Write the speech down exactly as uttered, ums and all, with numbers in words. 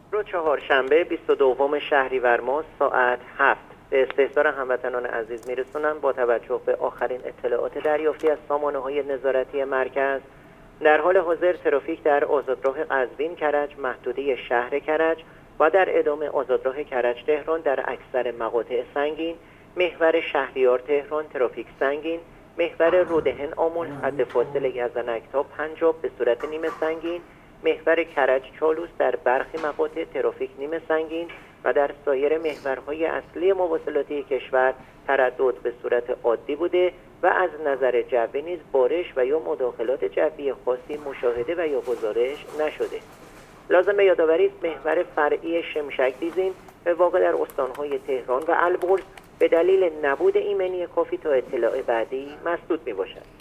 رو چهارشنبه بیست و دوم شهریور ماه ساعت هفت به استحضار هموطنان عزیز میرسونم با توجه به آخرین اطلاعات دریافتی از سامانه‌های نظارتی مرکز. در حال حاضر ترافیک در آزادراه قزوین کرج، محدوده شهر کرج و در ادامه آزادراه کرج تهران در اکثر مقاطع سنگین، محور شهریار تهران ترافیک سنگین، محور رودهن آمل حد فاصله یزنک تا پنجاب به صورت نیمه سنگین، محور کرج چالوس در برخی مقاطع ترافیک نیمه سنگین و در سایر محورهای اصلی مواصلاتی کشور تردد به صورت عادی بوده و از نظر جوی نیز بارش و یا مداخلات جوی خاصی مشاهده و یا گزارش نشده. لازم به یادآوری است محور فرعی شمشک دیزین به واقع در استانهای تهران و البرز به دلیل نبود ایمنی کافی تا اطلاع بعدی مسدود می باشد.